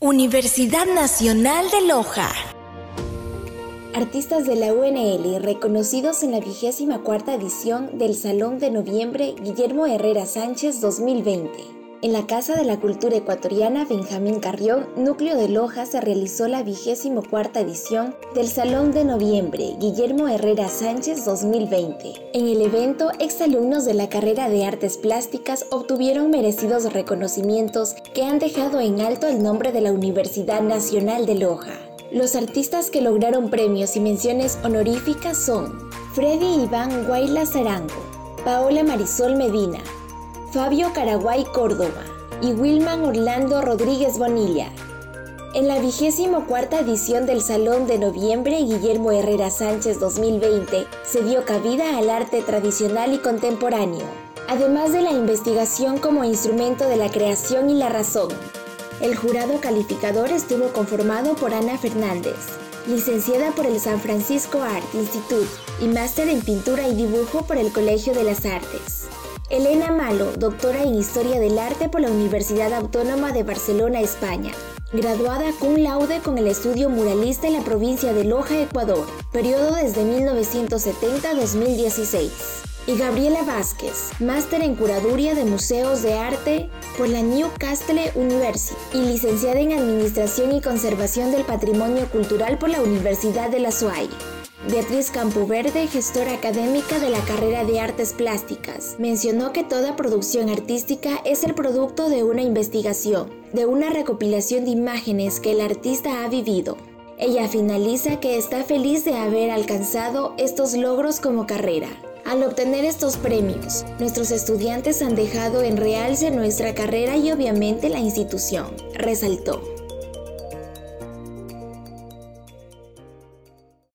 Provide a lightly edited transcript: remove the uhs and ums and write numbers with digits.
Universidad Nacional de Loja. Artistas de la UNL reconocidos en la 24ª edición del Salón de Noviembre Guillermo Herrera Sánchez 2020. En la Casa de la Cultura Ecuatoriana Benjamín Carrión, núcleo de Loja, se realizó la 24ª edición del Salón de Noviembre Guillermo Herrera Sánchez 2020. En el evento, exalumnos de la carrera de Artes Plásticas obtuvieron merecidos reconocimientos que han dejado en alto el nombre de la Universidad Nacional de Loja. Los artistas que lograron premios y menciones honoríficas son Freddy Iván Guayla Zarango, Paola Marisol Medina, Fabio Caraguay Córdoba y Wilman Orlando Rodríguez Bonilla. En la 24ª edición del Salón de Noviembre Guillermo Herrera Sánchez 2020 se dio cabida al arte tradicional y contemporáneo, además de la investigación como instrumento de la creación y la razón. El jurado calificador estuvo conformado por Ana Fernández, licenciada por el San Francisco Art Institute y máster en pintura y dibujo por el Colegio de las Artes. Elena Malo, doctora en Historia del Arte por la Universidad Autónoma de Barcelona, España, graduada cum laude con el estudio muralista en la provincia de Loja, Ecuador, periodo desde 1970 a 2016. Y Gabriela Vázquez, máster en Curaduría de Museos de Arte por la Newcastle University y licenciada en Administración y Conservación del Patrimonio Cultural por la Universidad de La Salle. Beatriz Campoverde, gestora académica de la carrera de Artes Plásticas, mencionó que toda producción artística es el producto de una investigación, de una recopilación de imágenes que el artista ha vivido. Ella finaliza que está feliz de haber alcanzado estos logros como carrera. Al obtener estos premios, nuestros estudiantes han dejado en realce nuestra carrera y obviamente la institución, resaltó.